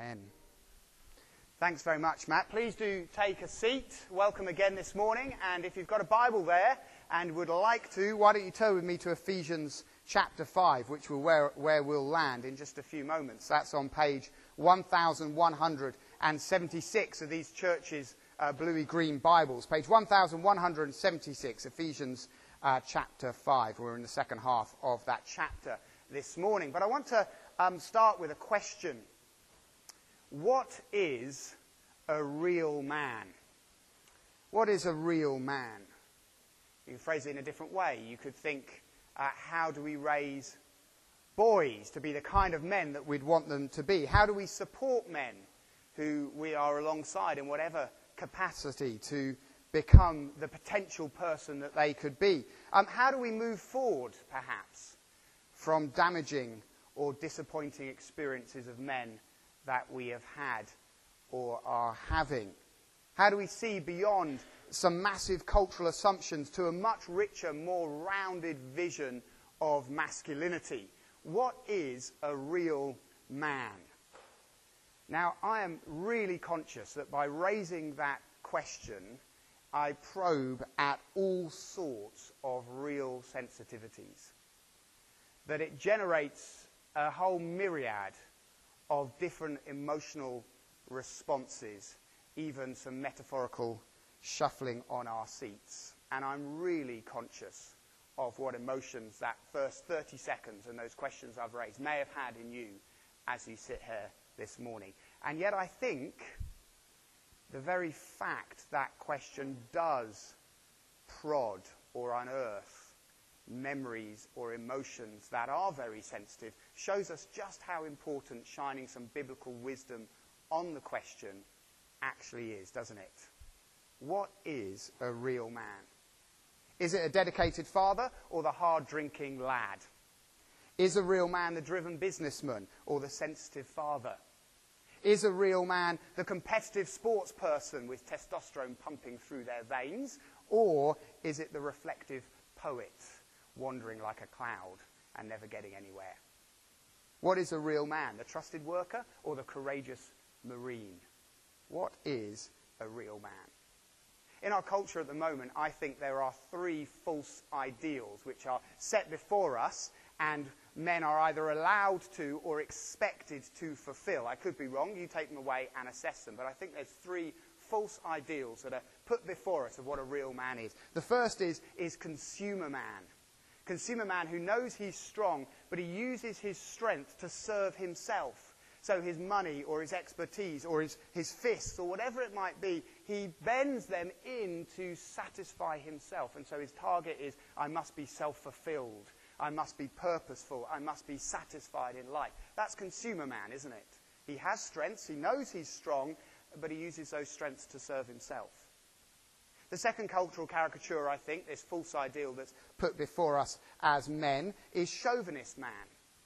Amen. Thanks very much, Matt. Please do take a seat. Welcome again this morning. And if you've got a Bible there and would like to, why don't you turn with me to Ephesians chapter 5, which will where we'll land in just a few moments. That's on page 1176 of these churches' bluey-green Bibles. Page 1176, Ephesians chapter 5. We're in the second half of that chapter this morning. But I want to start with a question. What is a real man? What is a real man? You can phrase it in a different way. You could think, how do we raise boys to be the kind of men that we'd want them to be? How do we support men who we are alongside in whatever capacity to become the potential person that they could be? How do we move forward, perhaps, from damaging or disappointing experiences of men that we have had or are having? How do we see beyond some massive cultural assumptions to a much richer, more rounded vision of masculinity? What is a real man? Now, I am really conscious that by raising that question, I probe at all sorts of real sensitivities. That it generates a whole myriad of different emotional responses, even some metaphorical shuffling on our seats. And I'm really conscious of what emotions that first 30 seconds and those questions I've raised may have had in you as you sit here this morning. And yet I think the very fact that question does prod or unearth memories or emotions that are very sensitive shows us just how important shining some biblical wisdom on the question actually is, doesn't it? What is a real man? Is it a dedicated father or the hard-drinking lad? Is a real man the driven businessman or the sensitive father? Is a real man the competitive sports person with testosterone pumping through their veins? Or is it the reflective poet wandering like a cloud and never getting anywhere? What is a real man? The trusted worker or the courageous marine? What is a real man? In our culture at the moment, I think there are three false ideals which are set before us and men are either allowed to or expected to fulfill. I could be wrong. You take them away and assess them. But I think there's three false ideals that are put before us of what a real man is. The first is consumer man. Consumer man who knows he's strong, but he uses his strength to serve himself. So his money or his expertise or his fists or whatever it might be, he bends them in to satisfy himself. And so his target is, I must be self-fulfilled. I must be purposeful. I must be satisfied in life. That's consumer man, isn't it? He has strengths. He knows he's strong, but he uses those strengths to serve himself. The second cultural caricature, I think, this false ideal that's put before us as men, is chauvinist man,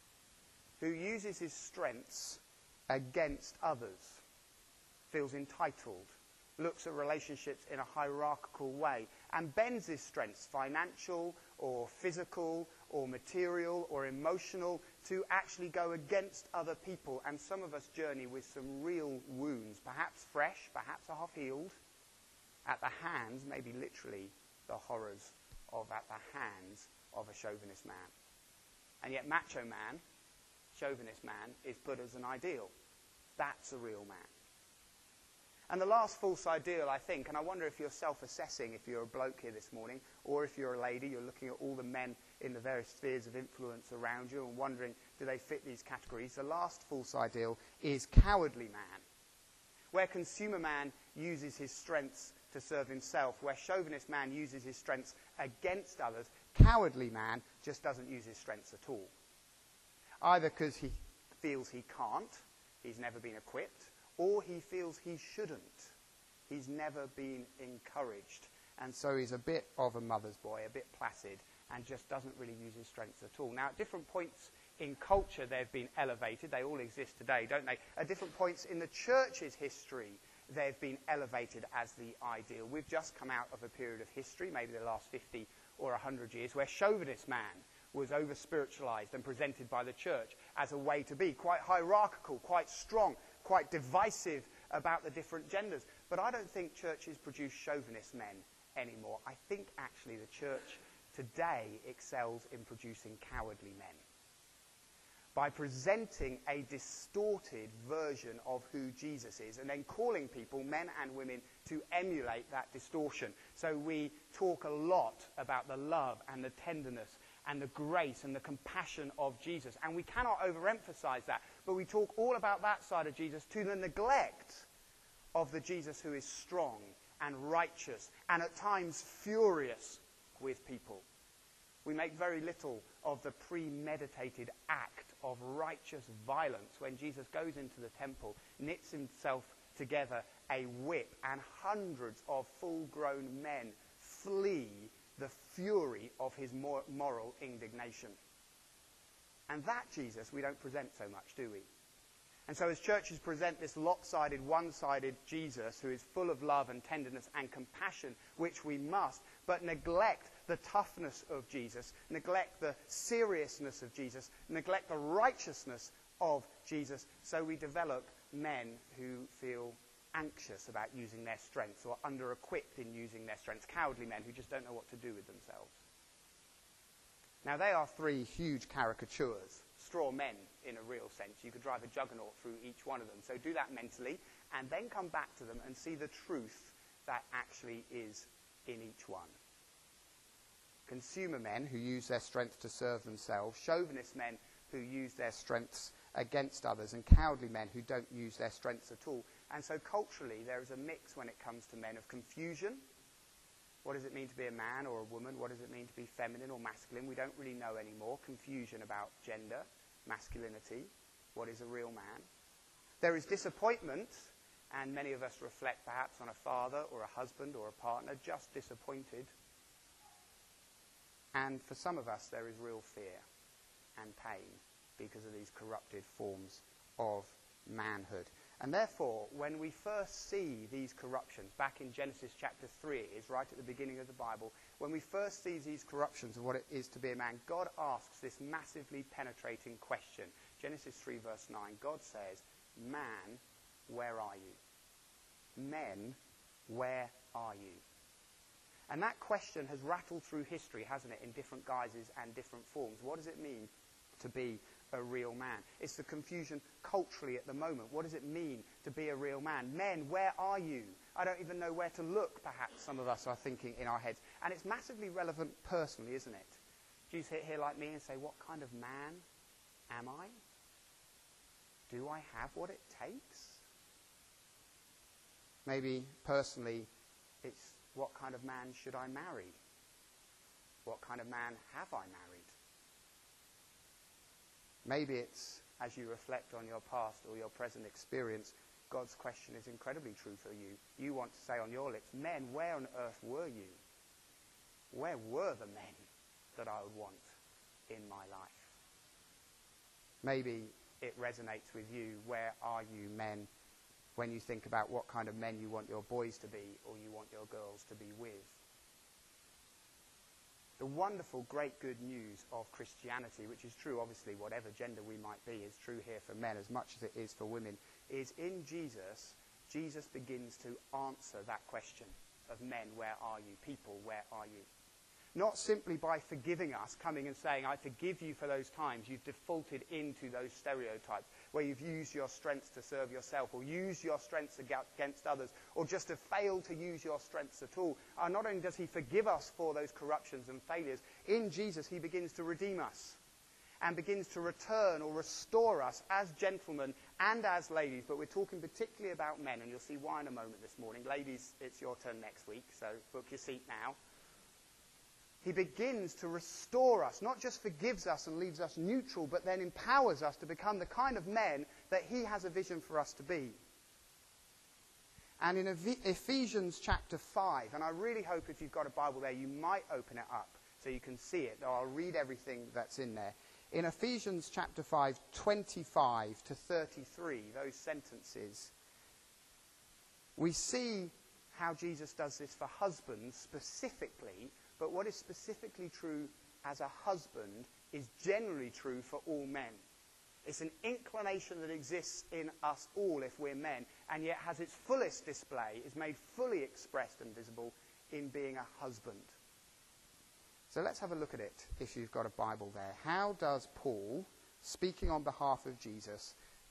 who uses his strengths against others, feels entitled, looks at relationships in a hierarchical way, and bends his strengths, financial or physical or material or emotional, to actually go against other people. And some of us journey with some real wounds, perhaps fresh, perhaps half-healed, at the hands, maybe literally, the horrors of at the hands of a chauvinist man. And yet macho man, chauvinist man, is put as an ideal. That's a real man. And the last false ideal, I think, and I wonder if you're self-assessing, if you're a bloke here this morning, or if you're a lady, you're looking at all the men in the various spheres of influence around you and wondering, do they fit these categories? The last false ideal is cowardly man, where consumer man uses his strengths to serve himself, where chauvinist man uses his strengths against others. Cowardly man just doesn't use his strengths at all. Either because he feels he can't, he's never been equipped, or he feels he shouldn't. He's never been encouraged. And so he's a bit of a mother's boy, a bit placid, and just doesn't really use his strengths at all. Now, at different points in culture, they've been elevated. They all exist today, don't they? At different points in the church's history, they've been elevated as the ideal. We've just come out of a period of history, maybe the last 50 or 100 years, where chauvinist man was over-spiritualized and presented by the church as a way to be, quite hierarchical, quite strong, quite divisive about the different genders. But I don't think churches produce chauvinist men anymore. I think actually the church today excels in producing cowardly men, by presenting a distorted version of who Jesus is and then calling people, men and women, to emulate that distortion. So we talk a lot about the love and the tenderness and the grace and the compassion of Jesus. And we cannot overemphasize that. But we talk all about that side of Jesus to the neglect of the Jesus who is strong and righteous and at times furious with people. We make very little of the premeditated act of righteous violence when Jesus goes into the temple, knits himself together a whip, and hundreds of full-grown men flee the fury of his moral indignation. And that Jesus we don't present so much, do we? And so as churches present this lopsided, one-sided Jesus who is full of love and tenderness and compassion, which we must, but neglect the toughness of Jesus, neglect the seriousness of Jesus, neglect the righteousness of Jesus, so we develop men who feel anxious about using their strengths or under-equipped in using their strengths, cowardly men who just don't know what to do with themselves. Now, they are three huge caricatures, straw men in a real sense. You could drive a juggernaut through each one of them. So do that mentally, and then come back to them and see the truth that actually is in each one. Consumer men who use their strength to serve themselves, chauvinist men who use their strengths against others, and cowardly men who don't use their strengths at all. And so culturally there is a mix when it comes to men of confusion. What does it mean to be a man or a woman? What does it mean to be feminine or masculine? We don't really know anymore. Confusion about gender, masculinity. What is a real man? There is disappointment, and many of us reflect perhaps on a father or a husband or a partner just disappointed. And for some of us there is real fear and pain because of these corrupted forms of manhood. And therefore, when we first see these corruptions, back in Genesis chapter 3, it is right at the beginning of the Bible, when we first see these corruptions of what it is to be a man, God asks this massively penetrating question. Genesis 3 verse 9, God says, "Man, where are you? Men, where are you?" And that question has rattled through history, hasn't it, in different guises and different forms. What does it mean to be a real man? It's the confusion culturally at the moment. What does it mean to be a real man? Men, where are you? I don't even know where to look, perhaps some of us are thinking in our heads. And it's massively relevant personally, isn't it? Do you sit here like me and say, what kind of man am I? Do I have what it takes? Maybe personally it's, what kind of man should I marry? What kind of man have I married? Maybe it's, as you reflect on your past or your present experience, God's question is incredibly true for you. You want to say on your lips, men, where on earth were you? Where were the men that I would want in my life? Maybe it resonates with you, where are you, men, when you think about what kind of men you want your boys to be or you want your girls to be with. The wonderful, great good news of Christianity, which is true, obviously, whatever gender we might be, is true here for men as much as it is for women, is in Jesus, Jesus begins to answer that question of men, where are you? People, where are you? Not simply by forgiving us, coming and saying, I forgive you for those times you've defaulted into those stereotypes, where you've used your strengths to serve yourself, or used your strengths against others, or just have failed to use your strengths at all. Not only does he forgive us for those corruptions and failures, in Jesus he begins to redeem us and begins to return or restore us as gentlemen and as ladies. But we're talking particularly about men, and you'll see why in a moment this morning. Ladies, it's your turn next week, so book your seat now. He begins to restore us, not just forgives us and leaves us neutral, but then empowers us to become the kind of men that he has a vision for us to be. And in Ephesians chapter 5, and I really hope if you've got a Bible there, you might open it up so you can see it. I'll read everything that's in there. In Ephesians chapter 5, 25 to 33, those sentences, we see how Jesus does this for husbands specifically. But what is specifically true as a husband is generally true for all men. It's an inclination that exists in us all if we're men, and yet has its fullest display, is made fully expressed and visible in being a husband. So let's have a look at it, if you've got a Bible there. How does Paul, speaking on behalf of Jesus,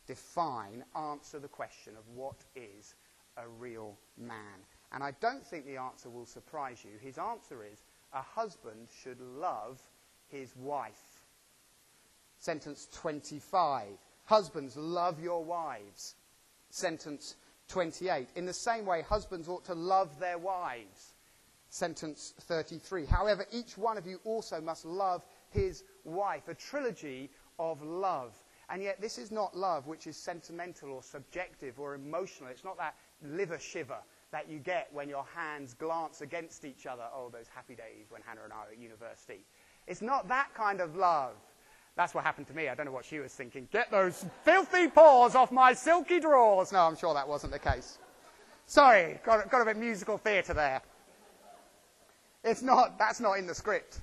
answer the question of what is a real man? And I don't think the answer will surprise you. His answer is, a husband should love his wife. Sentence 25. Husbands, love your wives. Sentence 28. In the same way, husbands ought to love their wives. Sentence 33. However, each one of you also must love his wife. A trilogy of love. And yet this is not love which is sentimental or subjective or emotional. It's not that liver shiver that you get when your hands glance against each other. Oh, those happy days when Hannah and I were at university. It's not that kind of love. That's what happened to me. I don't know what she was thinking. Get those filthy paws off my silky drawers. No, I'm sure that wasn't the case. Sorry, got a bit musical theatre there. That's not in the script.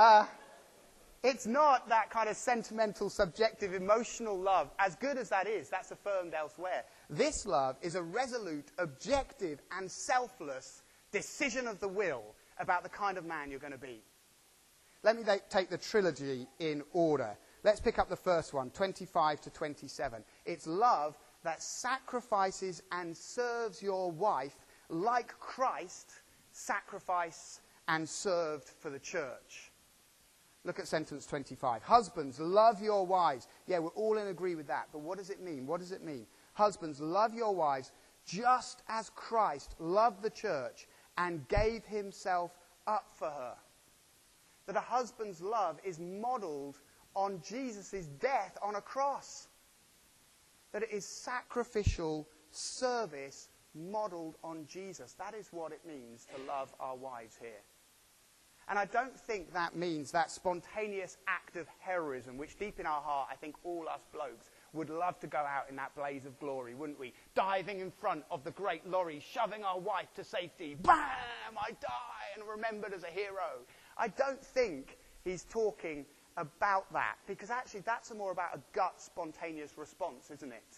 It's not that kind of sentimental, subjective, emotional love. As good as that is, that's affirmed elsewhere. This love is a resolute, objective, and selfless decision of the will about the kind of man you're going to be. Let me take the trilogy in order. Let's pick up the first one, 25 to 27. It's love that sacrifices and serves your wife like Christ sacrificed and served for the church. Look at sentence 25. Husbands, love your wives. Yeah, we're all in agree with that. But what does it mean? What does it mean? Husbands, love your wives just as Christ loved the church and gave himself up for her. That a husband's love is modeled on Jesus' death on a cross. That it is sacrificial service modeled on Jesus. That is what it means to love our wives here. And I don't think that means that spontaneous act of heroism, which deep in our heart, I think all us blokes would love to go out in that blaze of glory, wouldn't we? Diving in front of the great lorry, shoving our wife to safety. Bam! I die and remembered as a hero. I don't think he's talking about that, because actually that's more about a gut, spontaneous response, isn't it?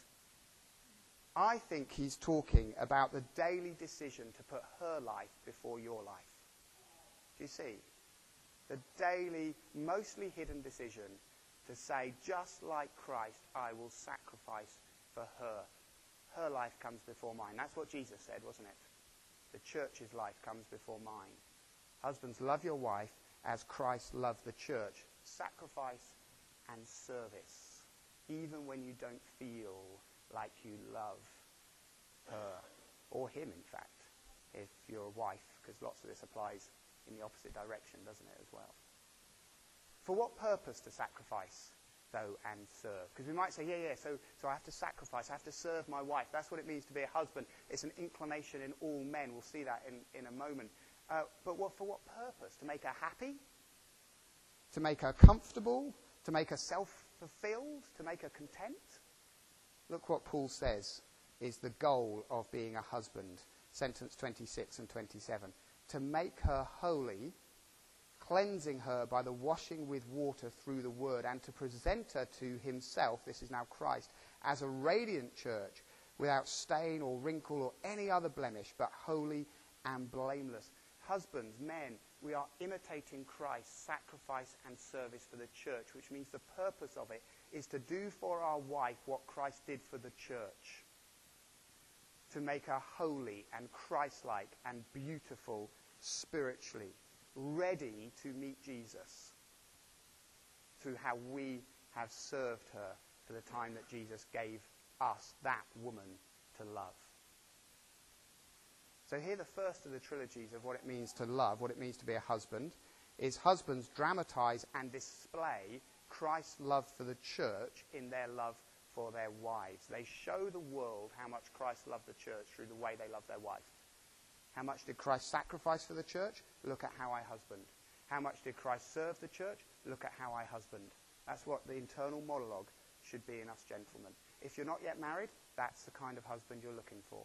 I think he's talking about the daily decision to put her life before your life. Do you see? The daily, mostly hidden decision to say, just like Christ, I will sacrifice for her. Her life comes before mine. That's what Jesus said, wasn't it? The church's life comes before mine. Husbands, love your wife as Christ loved the church. Sacrifice and service, even when you don't feel like you love her, or him, in fact, if you're a wife, because lots of this applies in the opposite direction, doesn't it, as well? For what purpose to sacrifice, though, and serve? Because we might say, so I have to sacrifice, I have to serve my wife. That's what it means to be a husband. It's an inclination in all men. We'll see that in a moment. But for what purpose? To make her happy? To make her comfortable? To make her self-fulfilled? To make her content? Look what Paul says is the goal of being a husband. Sentence 26 and 27. To make her holy, cleansing her by the washing with water through the word, and to present her to himself, this is now Christ, as a radiant church, without stain or wrinkle or any other blemish, but holy and blameless. Husbands, men, we are imitating Christ's sacrifice and service for the church, which means the purpose of it is to do for our wife what Christ did for the church. To make her holy and Christ-like and beautiful spiritually, ready to meet Jesus through how we have served her for the time that Jesus gave us, that woman, to love. So here the first of the trilogies of what it means to love, what it means to be a husband, is husbands dramatize and display Christ's love for the church in their love for their wives. They show the world how much Christ loved the church through the way they love their wife. How much did Christ sacrifice for the church? Look at how I husband. How much did Christ serve the church? Look at how I husband. That's what the internal monologue should be in us gentlemen. If you're not yet married, that's the kind of husband you're looking for.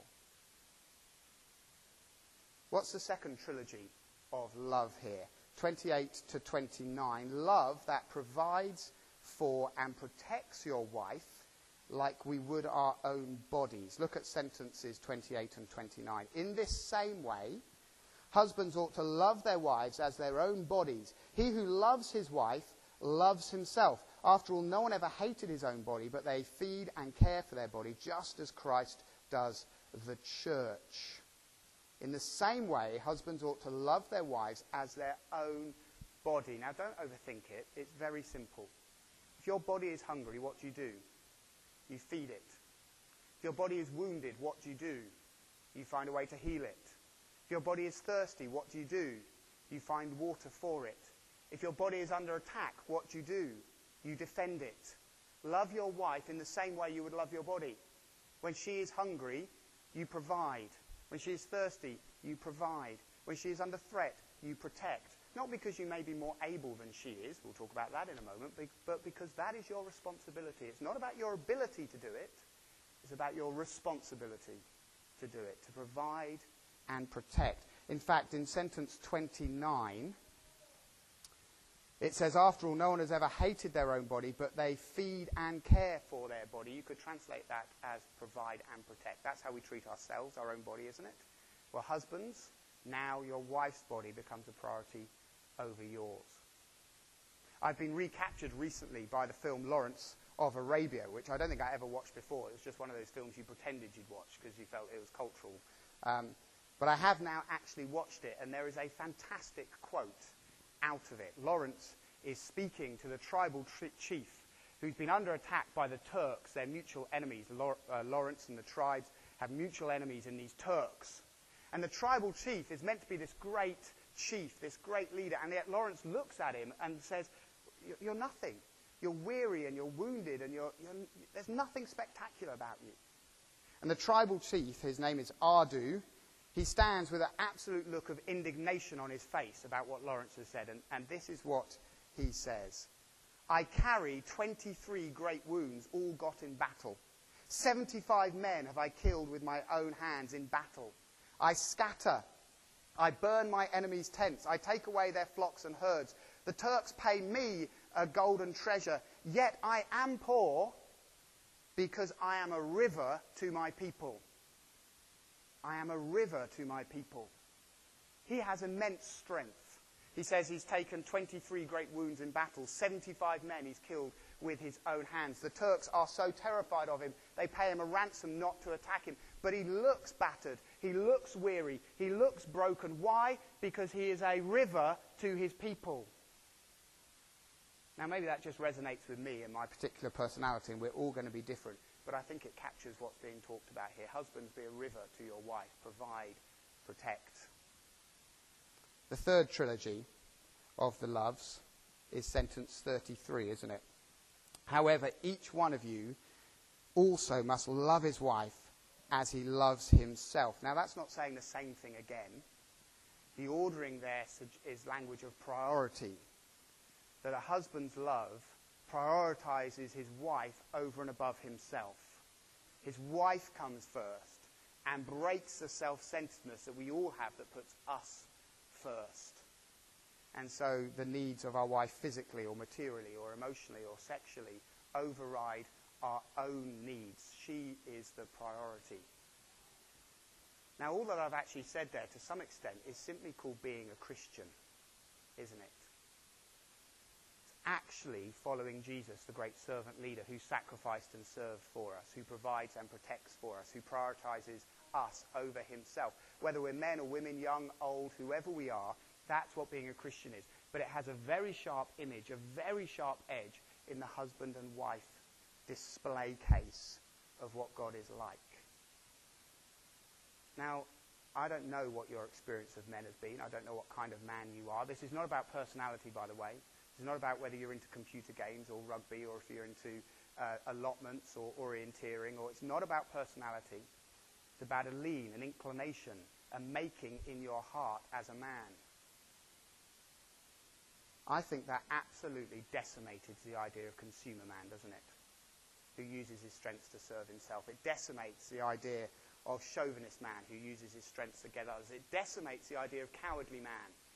What's the second trilogy of love here? 28 to 29. Love that provides for and protects your wife like we would our own bodies. Look at sentences 28 and 29. In this same way, husbands ought to love their wives as their own bodies. He who loves his wife loves himself. After all, no one ever hated his own body, but they feed and care for their body, just as Christ does the church. In the same way, husbands ought to love their wives as their own body. Now, don't overthink it. It's very simple. If your body is hungry, what do? You feed it. If your body is wounded, what do? You find a way to heal it. If your body is thirsty, what do? You find water for it. If your body is under attack, what do? You defend it. Love your wife in the same way you would love your body. When she is hungry, you provide. When she is thirsty, you provide. When she is under threat, you protect. Not because you may be more able than she is, we'll talk about that in a moment, but because that is your responsibility. It's not about your ability to do it, it's about your responsibility to do it, to provide and protect. In fact, in sentence 29, it says, after all, no one has ever hated their own body, but they feed and care for their body. You could translate that as provide and protect. That's how we treat ourselves, our own body, isn't it? Well, husbands, now your wife's body becomes a priority over yours. I've been recaptured recently by the film Lawrence of Arabia, which I don't think I ever watched before. It was just one of those films you pretended you'd watch because you felt it was cultural. But I have now actually watched it, and there is a fantastic quote out of it. Lawrence is speaking to the tribal chief who's been under attack by the Turks, their mutual enemies. Lawrence and the tribes have mutual enemies in these Turks. And the tribal chief is meant to be this great chief, this great leader, and yet Lawrence looks at him and says, you're nothing. You're weary and you're wounded and there's nothing spectacular about you. And the tribal chief, his name is Ardu, he stands with an absolute look of indignation on his face about what Lawrence has said, and this is what he says. I carry 23 great wounds, all got in battle. 75 men have I killed with my own hands in battle. I scatter. I burn my enemies' tents. I take away their flocks and herds. The Turks pay me a golden treasure. Yet I am poor because I am a river to my people. I am a river to my people. He has immense strength. He says he's taken 23 great wounds in battle. 75 men he's killed with his own hands. The Turks are so terrified of him, they pay him a ransom not to attack him. But he looks battered. He looks weary. He looks broken. Why? Because he is a river to his people. Now, maybe that just resonates with me and my particular personality, and we're all going to be different. But I think it captures what's being talked about here. Husbands, be a river to your wife. Provide, protect. The third trilogy of the loves is sentence 33, isn't it? However, each one of you also must love his wife as he loves himself. Now, that's not saying the same thing again. The ordering there is language of priority. That a husband's love prioritizes his wife over and above himself. His wife comes first and breaks the self-centeredness that we all have that puts us first. And so the needs of our wife physically or materially or emotionally or sexually override our own needs. She is the priority. Now, all that I've actually said there, to some extent, is simply called being a Christian, isn't it? It's actually following Jesus, the great servant leader, who sacrificed and served for us, who provides and protects for us, who prioritizes us over himself. Whether we're men or women, young, old, whoever we are, that's what being a Christian is. But it has a very sharp image, a very sharp edge in the husband and wife display case of what God is like. Now, I don't know what your experience of men has been. I don't know what kind of man you are. This is not about personality, by the way. This is not about whether you're into computer games or rugby or if you're into allotments or orienteering. Or it's not about personality. It's about a lean, an inclination, a making in your heart as a man. I think that absolutely decimated the idea of consumer man, doesn't it? Who uses his strengths to serve himself. It decimates the idea of chauvinist man who uses his strengths to get others. It decimates the idea of cowardly man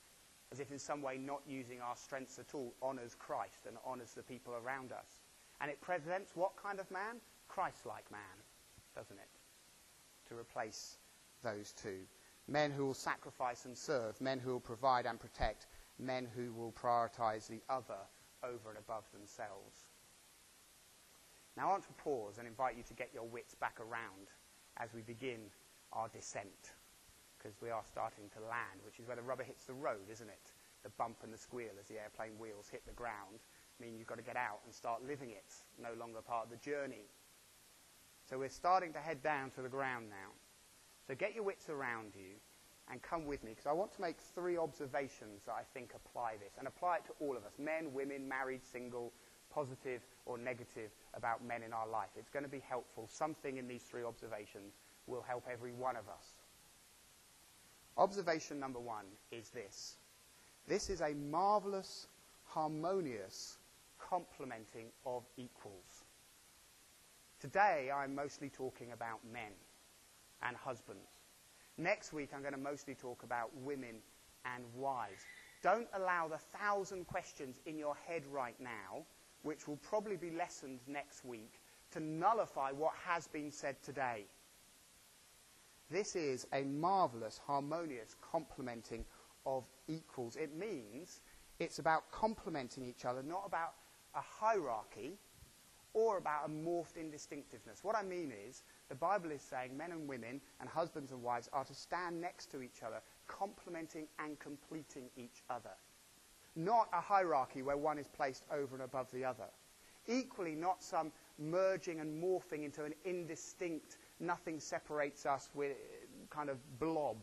as if in some way not using our strengths at all honours Christ and honours the people around us. And it presents what kind of man? Christ-like man, doesn't it? To replace those two. Men who will sacrifice and serve, men who will provide and protect, men who will prioritise the other over and above themselves. Now I want to pause and invite you to get your wits back around as we begin our descent, because we are starting to land, which is where the rubber hits the road, isn't it? The bump and the squeal as the airplane wheels hit the ground mean you've got to get out and start living it, no longer part of the journey. So we're starting to head down to the ground now. So get your wits around you and come with me, because I want to make 3 observations that I think apply this, and apply it to all of us, men, women, married, single, positive or negative about men in our life. It's going to be helpful. Something in these 3 observations will help every one of us. Observation number 1 is this. This is a marvellous, harmonious complementing of equals. Today I'm mostly talking about men and husbands. Next week I'm going to mostly talk about women and wives. Don't allow the 1,000 questions in your head right now, which will probably be lessons next week, to nullify what has been said today. This is a marvellous, harmonious complementing of equals. It means it's about complementing each other, not about a hierarchy or about a morphed-in distinctiveness. What I mean is, the Bible is saying men and women and husbands and wives are to stand next to each other, complementing and completing each other. Not a hierarchy where one is placed over and above the other. Equally, not some merging and morphing into an indistinct, nothing separates us with kind of blob.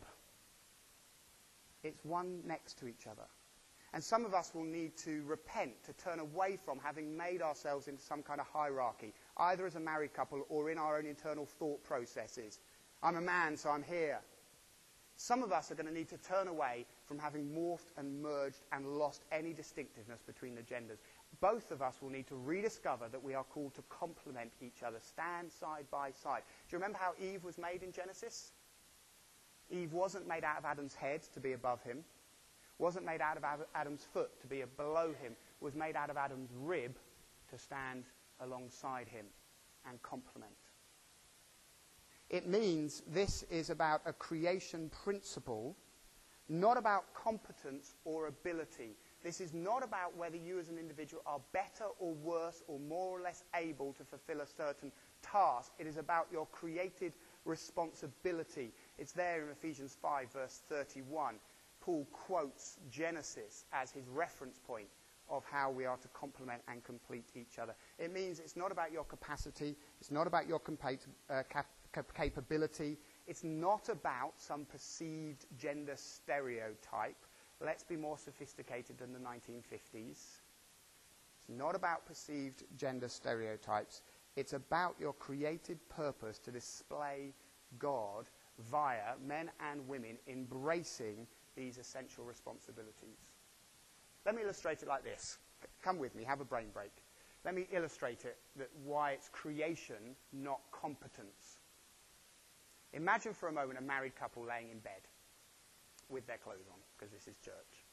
It's one next to each other. And some of us will need to repent, to turn away from having made ourselves into some kind of hierarchy, either as a married couple or in our own internal thought processes. I'm a man, so I'm here. Some of us are going to need to turn away from having morphed and merged and lost any distinctiveness between the genders. Both of us will need to rediscover that we are called to complement each other, stand side by side. Do you remember how Eve was made in Genesis? Eve wasn't made out of Adam's head to be above him, wasn't made out of Adam's foot to be below him, was made out of Adam's rib to stand alongside him and complement. It means this is about a creation principle, not about competence or ability. This is not about whether you as an individual are better or worse or more or less able to fulfill a certain task. It is about your created responsibility. It's there in Ephesians 5, verse 31. Paul quotes Genesis as his reference point of how we are to complement and complete each other. It means it's not about your capacity, it's not about your capability, it's not about some perceived gender stereotype. Let's be more sophisticated than the 1950s. It's not about perceived gender stereotypes. It's about your created purpose to display God via men and women embracing these essential responsibilities. Let me illustrate it like this. Come with me, have a brain break. Let me illustrate it, that why it's creation, not competence. Imagine for a moment a married couple laying in bed with their clothes on, because this is church.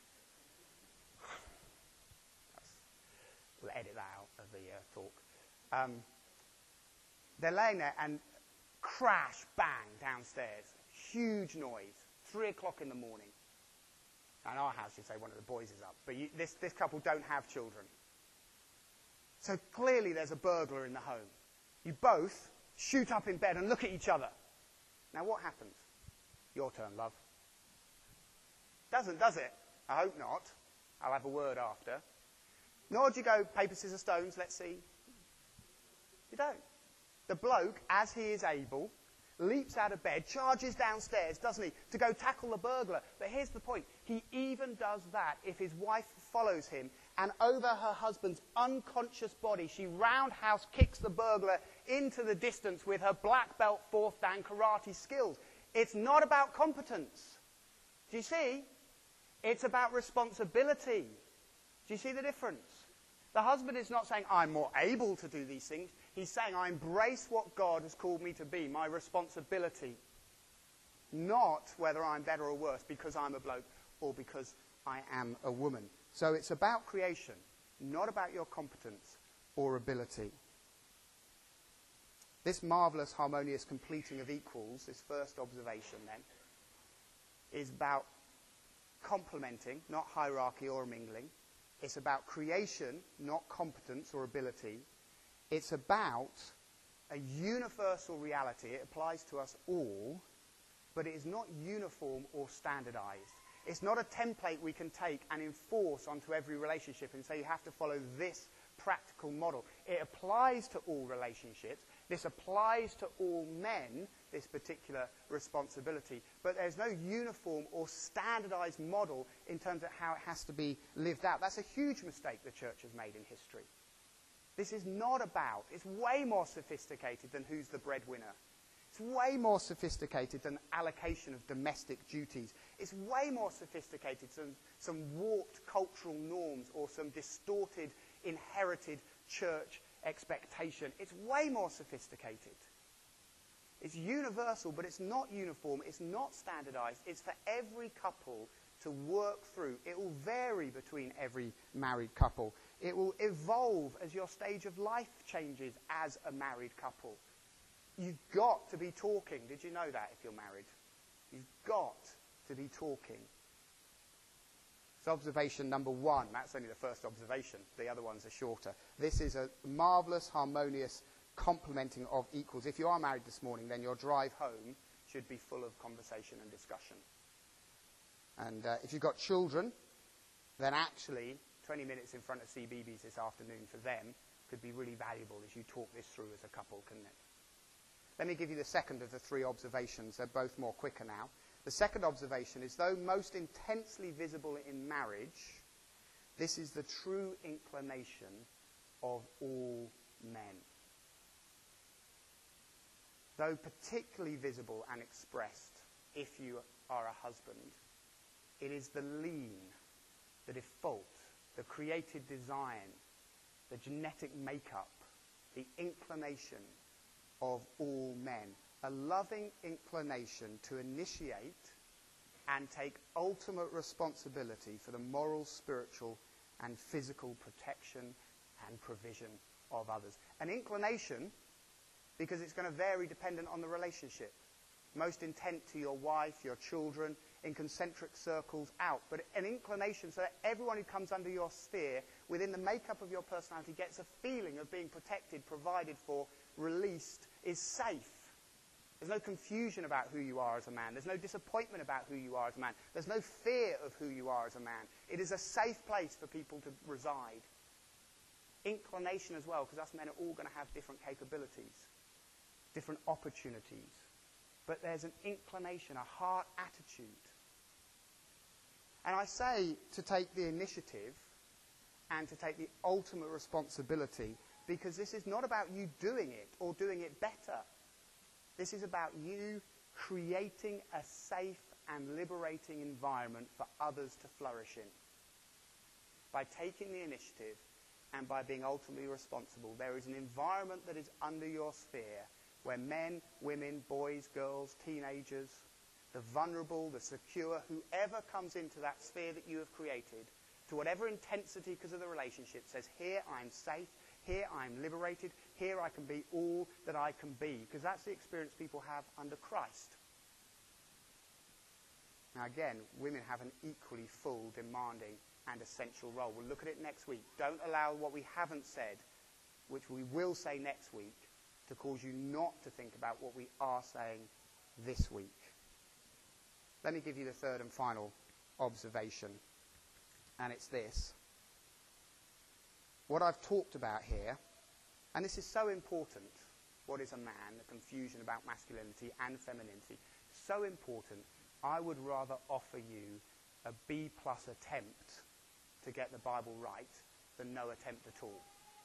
We'll edit that out of the talk. They're laying there and crash, bang, downstairs. Huge noise. 3 o'clock in the morning. In our house, you'd say one of the boys is up. But this couple don't have children. So clearly there's a burglar in the home. You both shoot up in bed and look at each other. Now what happens? Your turn, love. Doesn't, does it? I hope not. I'll have a word after. Nor do you go, paper, scissors, stones, let's see. You don't. The bloke, as he is able, leaps out of bed, charges downstairs, doesn't he, to go tackle the burglar. But here's the point. He even does that if his wife follows him, and over her husband's unconscious body, she roundhouse kicks the burglar into the distance with her black belt 4th dan karate skills. It's not about competence. Do you see? It's about responsibility. Do you see the difference? The husband is not saying, I'm more able to do these things. He's saying, I embrace what God has called me to be, my responsibility. Not whether I'm better or worse because I'm a bloke or because I am a woman. So it's about creation, not about your competence or ability. This marvellous, harmonious completing of equals, this first observation then, is about complementing, not hierarchy or mingling. It's about creation, not competence or ability. It's about a universal reality. It applies to us all, but it is not uniform or standardized. It's not a template we can take and enforce onto every relationship and say you have to follow this practical model. It applies to all relationships. This applies to all men, this particular responsibility. But there's no uniform or standardized model in terms of how it has to be lived out. That's a huge mistake the church has made in history. This is not about, it's way more sophisticated than who's the breadwinner. It's way more sophisticated than allocation of domestic duties. It's way more sophisticated than some warped cultural norms or some distorted, inherited church expectation. It's way more sophisticated. It's universal, but it's not uniform. It's not standardized. It's for every couple to work through. It will vary between every married couple. It will evolve as your stage of life changes as a married couple. You've got to be talking. Did you know that if you're married? You've got to be talking. It's observation number 1. That's only the first observation. The other ones are shorter. This is a marvellous, harmonious complementing of equals. If you are married this morning, then your drive home should be full of conversation and discussion. And if you've got children, then actually 20 minutes in front of CBeebies this afternoon for them could be really valuable as you talk this through as a couple, couldn't it? Let me give you the second of the 3 observations. They're both more quicker now. The second observation is, though most intensely visible in marriage, this is the true inclination of all men. Though particularly visible and expressed if you are a husband, it is the lean, the default, the created design, the genetic makeup, the inclination of all men. A loving inclination to initiate and take ultimate responsibility for the moral, spiritual, and physical protection and provision of others. An inclination, because it's going to vary dependent on the relationship. Most intent to your wife, your children, in concentric circles out. But an inclination so that everyone who comes under your sphere, within the makeup of your personality, gets a feeling of being protected, provided for, released, is safe. There's no confusion about who you are as a man. There's no disappointment about who you are as a man. There's no fear of who you are as a man. It is a safe place for people to reside. Inclination as well, because us men are all going to have different capabilities, different opportunities. But there's an inclination, a heart attitude. And I say to take the initiative and to take the ultimate responsibility, because this is not about you doing it or doing it better. This is about you creating a safe and liberating environment for others to flourish in. By taking the initiative and by being ultimately responsible, there is an environment that is under your sphere where men, women, boys, girls, teenagers, the vulnerable, the secure, whoever comes into that sphere that you have created, to whatever intensity because of the relationship, says, here I'm safe, here I'm liberated, here I can be all that I can be. Because that's the experience people have under Christ. Now again, women have an equally full, demanding, and essential role. We'll look at it next week. Don't allow what we haven't said, which we will say next week, to cause you not to think about what we are saying this week. Let me give you the third and final observation, and it's this. What I've talked about here, and this is so important, what is a man, the confusion about masculinity and femininity, so important, I would rather offer you a B+ attempt to get the Bible right than no attempt at all.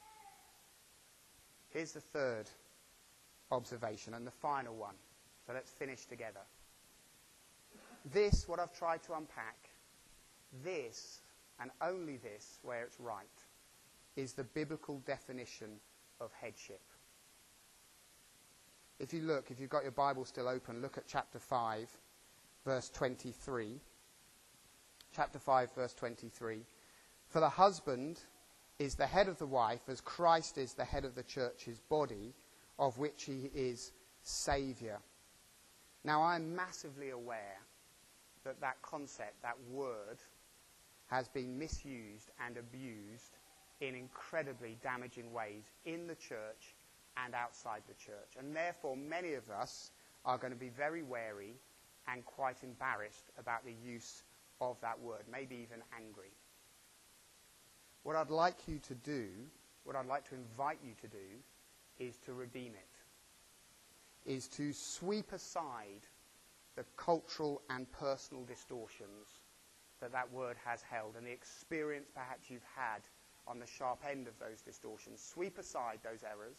Here's the third observation and the final one. So let's finish together. This, what I've tried to unpack, this, and only this, where it's right, is the biblical definition of headship. If you've got your Bible still open, look at chapter 5, verse 23. chapter 5, verse 23. For the husband is the head of the wife, as Christ is the head of the church, his body, of which he is Saviour. Now, I'm massively aware that that concept, that word, has been misused and abused in incredibly damaging ways in the church and outside the church. And therefore, many of us are going to be very wary and quite embarrassed about the use of that word, maybe even angry. What I'd like you to do, what I'd like to invite you to do, is to redeem it, is to sweep aside the cultural and personal distortions that that word has held and the experience perhaps you've had on the sharp end of those distortions. Sweep aside those errors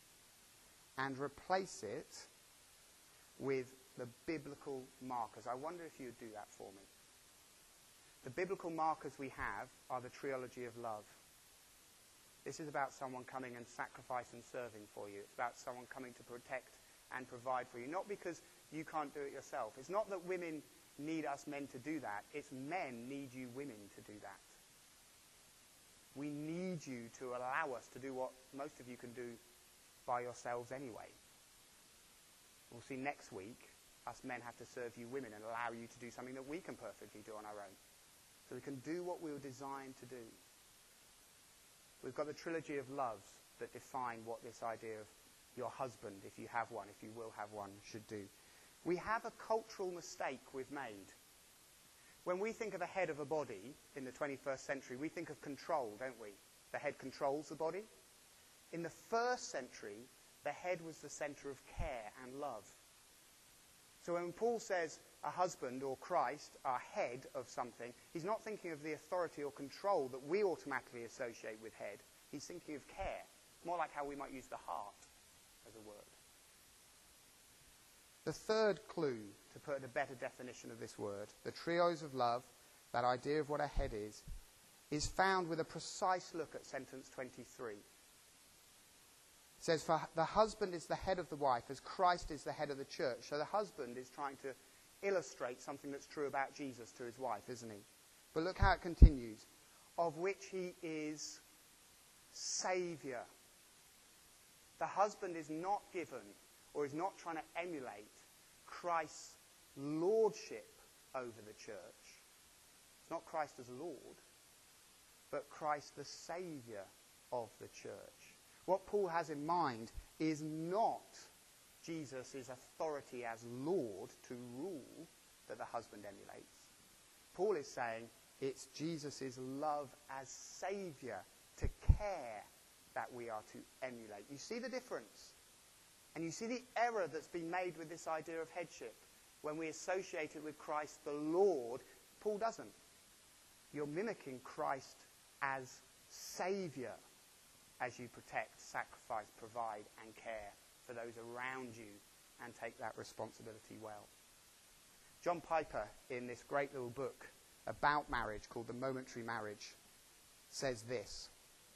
and replace it with the biblical markers. I wonder if you would do that for me. The biblical markers we have are the trilogy of love. This is about someone coming and sacrifice and serving for you. It's about someone coming to protect and provide for you. Not because you can't do it yourself. It's not that women need us men to do that. It's men need you women to do that. We need you to allow us to do what most of you can do by yourselves anyway. We'll see next week, us men have to serve you women and allow you to do something that we can perfectly do on our own. So we can do what we were designed to do. We've got the trilogy of loves that define what this idea of your husband, if you have one, if you will have one, should do. We have a cultural mistake we've made. When we think of a head of a body in the 21st century, we think of control, don't we? The head controls the body. In the first century, the head was the center of care and love. So when Paul says a husband or Christ are head of something, he's not thinking of the authority or control that we automatically associate with head. He's thinking of care, more like how we might use the heart as a word. The third clue, to put a better definition of this word, the trios of love, that idea of what a head is found with a precise look at sentence 23. It says, for the husband is the head of the wife, as Christ is the head of the church. So the husband is trying to illustrate something that's true about Jesus to his wife, isn't he? But look how it continues. Of which he is Saviour. The husband is not given, or is not trying to emulate, Christ's lordship over the church. It's not Christ as Lord, but Christ the Saviour of the church. What Paul has in mind is not Jesus' authority as Lord to rule that the husband emulates. Paul is saying it's Jesus' love as Saviour to care that we are to emulate. You see the difference? And you see the error that's been made with this idea of headship. When we associate it with Christ the Lord, Paul doesn't. You're mimicking Christ as Saviour as you protect, sacrifice, provide, and care for those around you and take that responsibility well. John Piper, in this great little book about marriage called The Momentary Marriage, says this.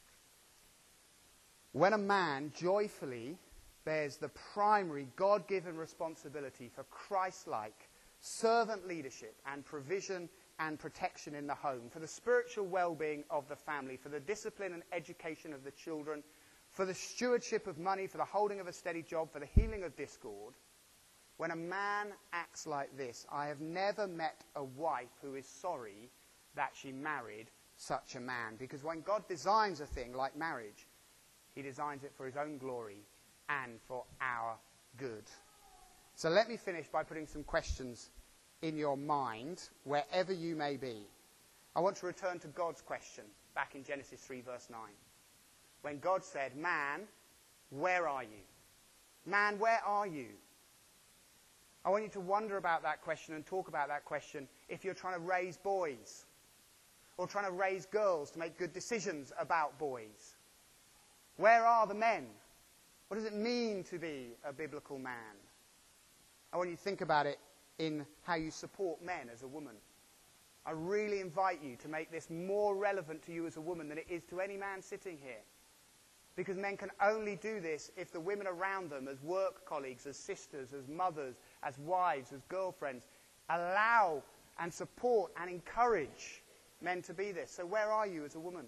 When a man joyfully bears the primary God-given responsibility for Christ-like servant leadership and provision and protection in the home, for the spiritual well-being of the family, for the discipline and education of the children, for the stewardship of money, for the holding of a steady job, for the healing of discord, when a man acts like this, I have never met a wife who is sorry that she married such a man. Because when God designs a thing like marriage, he designs it for his own glory and for our good. So let me finish by putting some questions in your mind, wherever you may be. I want to return to God's question, back in Genesis 3, verse 9. When God said, man, where are you? Man, where are you? I want you to wonder about that question and talk about that question if you're trying to raise boys or trying to raise girls to make good decisions about boys. Where are the men? What does it mean to be a biblical man? I want you to think about it in how you support men as a woman. I really invite you to make this more relevant to you as a woman than it is to any man sitting here. Because men can only do this if the women around them, as work colleagues, as sisters, as mothers, as wives, as girlfriends, allow and support and encourage men to be this. So where are you as a woman?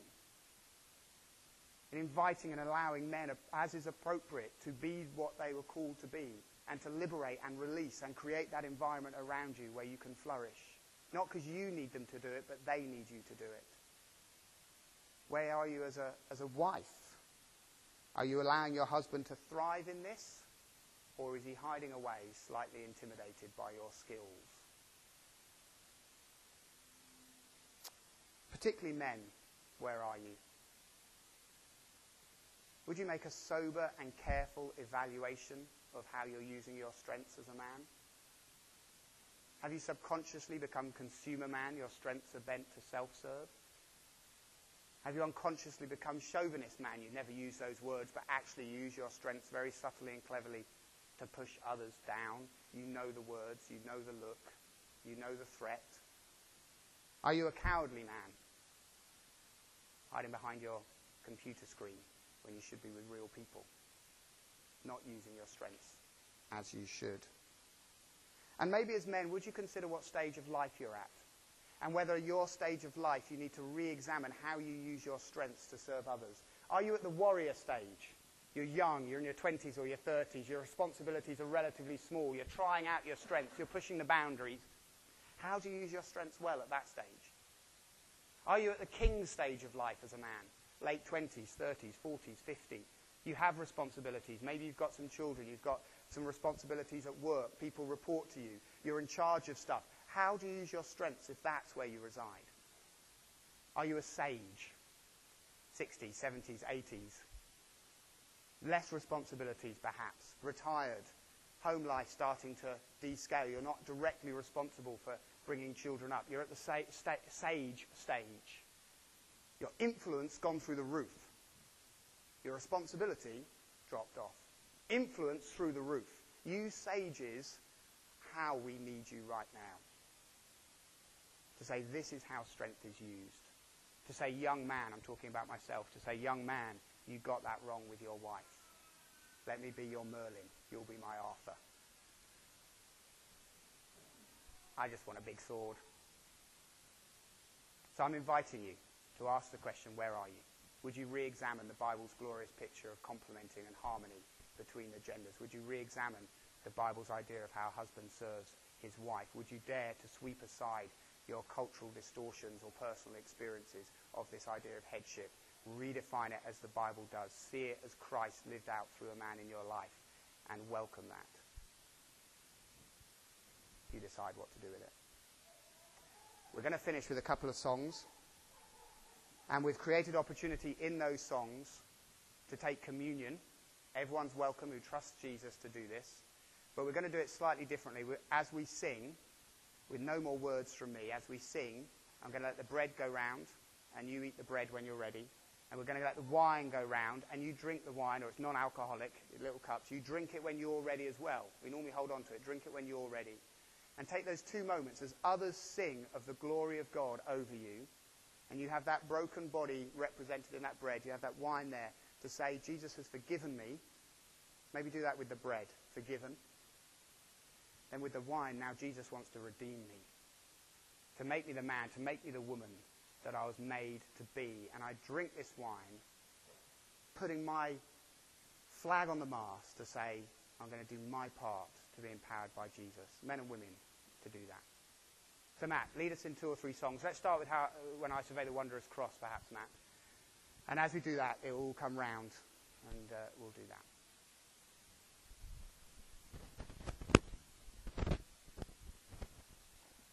In inviting and allowing men, as is appropriate, to be what they were called to be, and to liberate and release and create that environment around you where you can flourish. Not because you need them to do it, but they need you to do it. Where are you as a wife? Are you allowing your husband to thrive in this? Or is he hiding away, slightly intimidated by your skills? Particularly men, where are you? Would you make a sober and careful evaluation of how you're using your strengths as a man? Have you subconsciously become consumer man? Your strengths are bent to self-serve? Have you unconsciously become chauvinist man? You never use those words, but actually use your strengths very subtly and cleverly to push others down. You know the words, you know the look, you know the threat. Are you a cowardly man? Hiding behind your computer screen when you should be with real people. Not using your strengths as you should. And maybe as men, would you consider what stage of life you're at? And whether your stage of life you need to re-examine how you use your strengths to serve others. Are you at the warrior stage? You're young, you're in your 20s or your 30s, your responsibilities are relatively small, you're trying out your strengths, you're pushing the boundaries. How do you use your strengths well at that stage? Are you at the king stage of life as a man? Late 20s, 30s, 40s, 50s. You have responsibilities. Maybe you've got some children, you've got some responsibilities at work, people report to you, you're in charge of stuff. How do you use your strengths if that's where you reside? Are you a sage? 60s, 70s, 80s? Less responsibilities perhaps, retired, home life starting to descale. You're not directly responsible for bringing children up. You're at the sage stage. Your influence gone through the roof. Your responsibility dropped off. Influence through the roof. You sages, how we need you right now. To say this is how strength is used. To say young man, I'm talking about myself, to say young man, you got that wrong with your wife. Let me be your Merlin, you'll be my Arthur. I just want a big sword. So I'm inviting you to ask the question, where are you? Would you re-examine the Bible's glorious picture of complementing and harmony between the genders? Would you re-examine the Bible's idea of how a husband serves his wife? Would you dare to sweep aside your cultural distortions or personal experiences of this idea of headship? Redefine it as the Bible does. See it as Christ lived out through a man in your life and welcome that. You decide what to do with it. We're going to finish with a couple of songs. And we've created opportunity in those songs to take communion. Everyone's welcome who trusts Jesus to do this. But we're going to do it slightly differently. As we sing, with no more words from me, as we sing, I'm going to let the bread go round, and you eat the bread when you're ready. And we're going to let the wine go round, and you drink the wine, or it's non-alcoholic, little cups. You drink it when you're ready as well. We normally hold on to it. Drink it when you're ready. And take those 2 moments as others sing of the glory of God over you. And you have that broken body represented in that bread. You have that wine there to say, Jesus has forgiven me. Maybe do that with the bread, forgiven. Then with the wine, now Jesus wants to redeem me. To make me the man, to make me the woman that I was made to be. And I drink this wine, putting my flag on the mast to say, I'm going to do my part to be empowered by Jesus. Men and women to do that. So Matt, lead us in 2 or 3 songs. Let's start with When I Survey the Wondrous Cross, perhaps, Matt. And as we do that, it will all come round, and we'll do that.